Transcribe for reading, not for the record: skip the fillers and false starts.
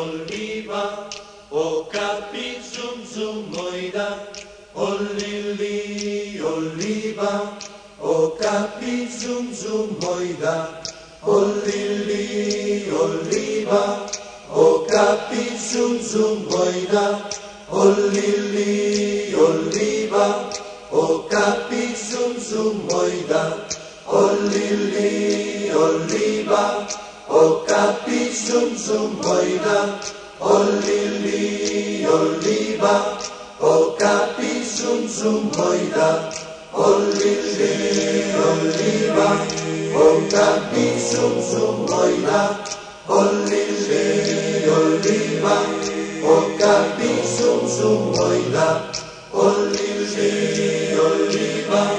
oliva, o capi zum zum moida, olili oliva, o capi zum zum moida, olili oliva, o capi zum zum moida, olili oliva, o capi zum zum moida, olili oliva, o capi zum zum moida, olili oliva, o capi zum zum moida, olili oliva, o capi zum zum moida, olili oliva, o capi zum zum moida, olili oliva.